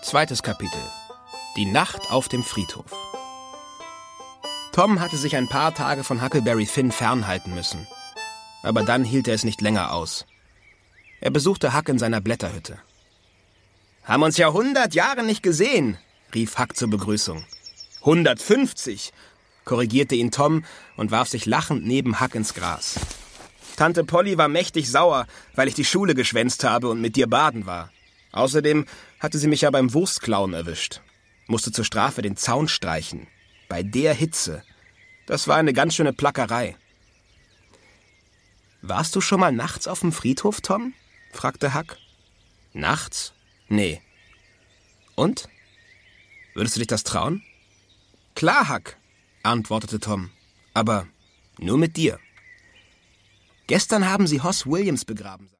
Zweites Kapitel. Die Nacht auf dem Friedhof. Tom hatte sich ein paar Tage von Huckleberry Finn fernhalten müssen. Aber dann hielt er es nicht länger aus. Er besuchte Huck in seiner Blätterhütte. »Haben uns ja 100 Jahre nicht gesehen«, rief Huck zur Begrüßung. »150«, korrigierte ihn Tom und warf sich lachend neben Huck ins Gras. »Tante Polly war mächtig sauer, weil ich die Schule geschwänzt habe und mit dir baden war. Außerdem hatte sie mich ja beim Wurstklauen erwischt. Musste zur Strafe den Zaun streichen. Bei der Hitze. Das war eine ganz schöne Plackerei.« »Warst du schon mal nachts auf dem Friedhof, Tom?« fragte Huck. »Nachts? Nee.« »Und? Würdest du dich das trauen?« »Klar, Huck«, antwortete Tom. »Aber nur mit dir. Gestern haben sie Hoss Williams begraben.«